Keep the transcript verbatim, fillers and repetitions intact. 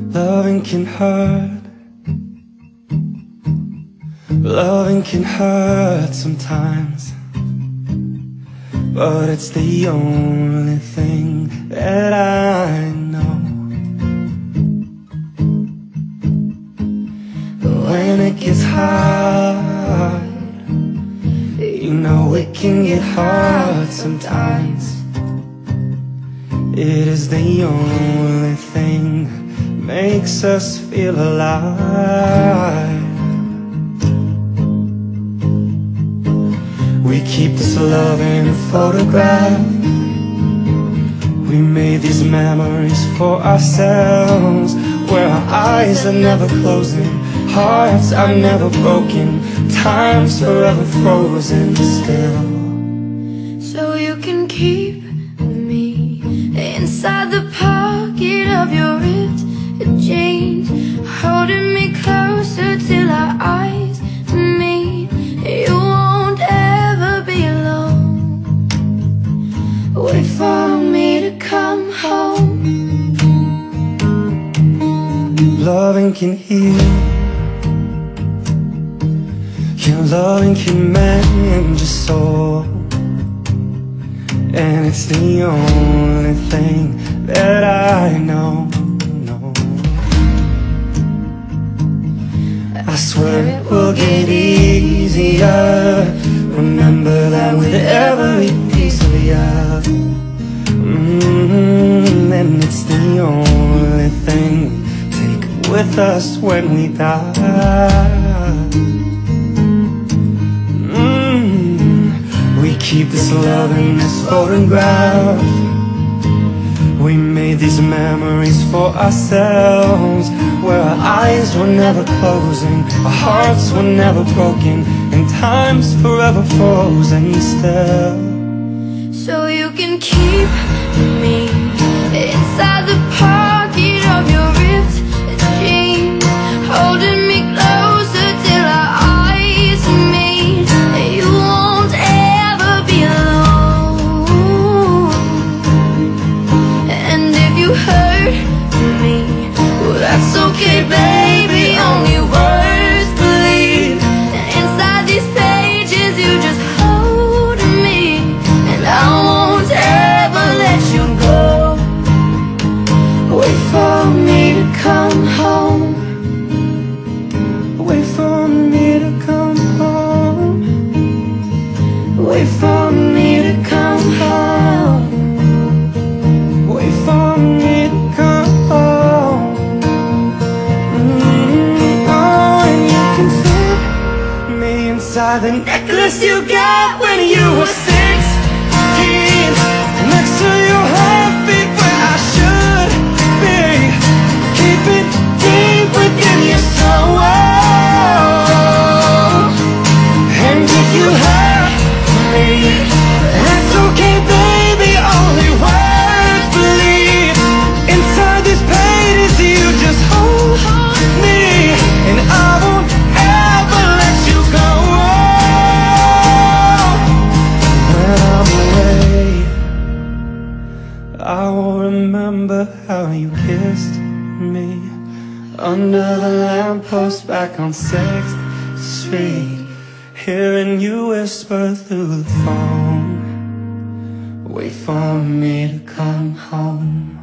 Loving can hurt. Loving can hurt sometimes, but it's the only thing that I know. But when it gets hard, you know it can get hard sometimes. It is the only thing that makes us feel alive. We keep this love in a photograph. We made these memories for ourselves, where our eyes are never closing, hearts are never broken, time's forever frozen still. So you can keep me inside the pocket of your ripped jeans, holding me closer till our eyes meet. You won't ever be alone. Wait for me to come home. Loving can heal. Your loving can mend your soul, and it's the only thing that I know, know. I swear it will get easier. Remember that with every piece of you, mm-hmm, and it's the only thing we take with us when we die. We keep this love in this photograph. We made these memories for ourselves, where our eyes were never closing, our hearts were never broken, and time's forever frozen still. So you can keep me inside the pocket of your ripped jeans, holding me closer till our eyes meet. You won't ever be alone. And if you hurt me, well, that's okay, baby, only words bleed. And inside these pages you just hold me, and I won't ever let you go. Wait for me to come home. Wait for me to come home. Wait for me to come home. Wait for me to come home. Mm-hmm. Oh, and you can fit me inside the necklace you got when you were sixteen, next to your heartbeat where I should be. Keep it deep within your soul. And if you hurt me, that's okay, baby, only words bleed. Inside these pages you just hold me, and I won't ever let you go. When I'm away, I will remember how you kissed me under the lamppost back on sixth street, hearing you whisper through the phone. Wait for me to come home.